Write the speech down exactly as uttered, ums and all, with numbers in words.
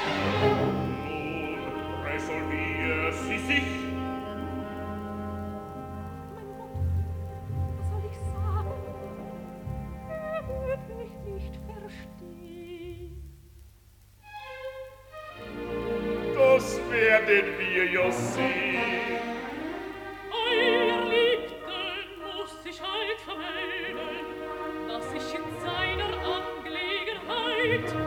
Nun resolvier sie sich. Mein Gott, was soll ich sagen? Er wird mich nicht verstehen. Das werden wir ja sehen. Euer Liebden muss sich halt vermelden, dass ich in seiner Angelegenheit